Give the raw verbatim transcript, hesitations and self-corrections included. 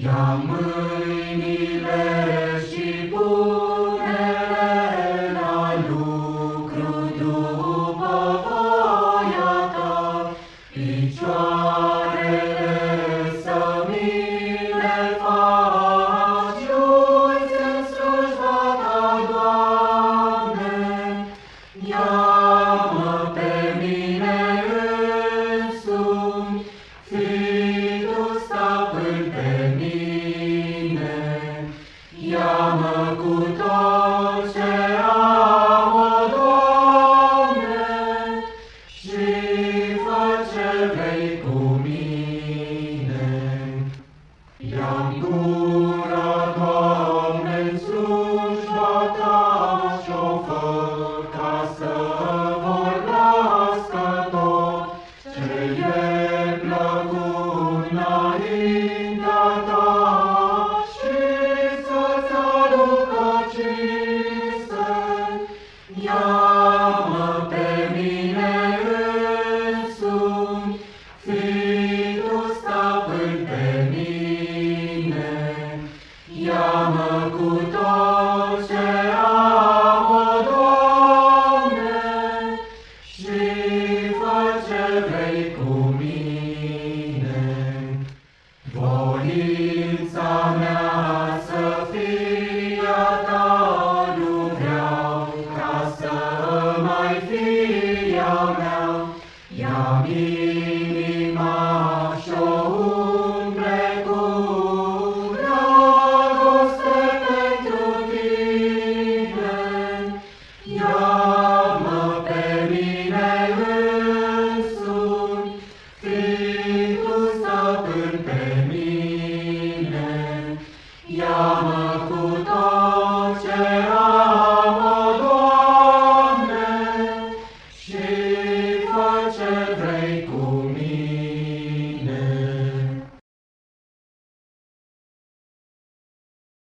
Ia mâinile și pune-le la lucru după voia ta, picioarele să mi le faci, uiți în slujba ta, Doamne. Ia-mă pe mine însumi, fii Tu stăpân pe mine. Ia-mă cu tot ce am, o Doamne, și fă ce vrei cu mine. Ia-mi gura, Doamne-n slujba Ta și-o fă ca să vorbească tot ce e plăcut înainte